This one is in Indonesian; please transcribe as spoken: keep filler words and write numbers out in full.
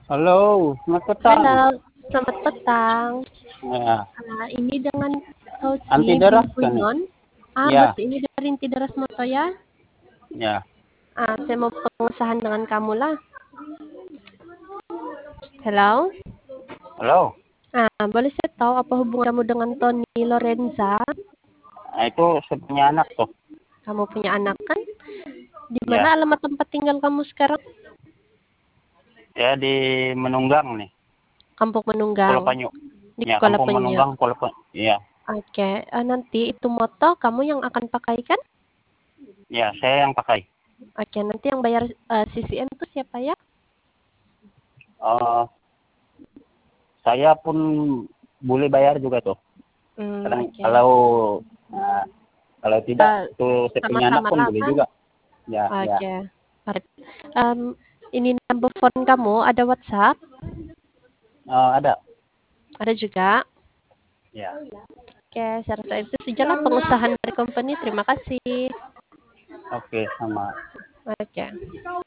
Halo, selamat petang. Halo, selamat petang. Ya, Ah, ini dengan anti Kauci deras kan nih? Bimpuyon. Ah, Ya, betul ini dari Inti Deras Moto ya. ya. Ah, saya mau pengusahaan dengan kamu lah. Hello. Halo. Ah, boleh saya tahu apa hubungan kamu dengan Tony Lorenza? Nah, itu saya punya anak tuh. Kamu punya anak kan? Di mana Ya, alamat tempat tinggal kamu sekarang? ya di Menunggang nih, Kampung Pulau Menunggang. Panyu. Di Ya, Kuala Kampung Penyu. Menunggang, Pulau Panyu. Ya, Oke, ah, nanti itu moto kamu yang akan pakai kan? ya, saya yang pakai. Oke, nanti yang bayar eh, C C M itu siapa ya? Eh, saya pun boleh bayar juga tuh. Hmm, Kadang oke. kalau nah, kalau tidak Eh, itu saya punya anak sama-sama pun lah boleh kan? juga. Ya, ya. Oke. Alright. Em, ini number phone kamu ada WhatsApp? Eh, ada. Ada juga. Ya. Oke, saya rasa itu sajalah pengusahaan dari company. Terima kasih. Oke, sama. Oke.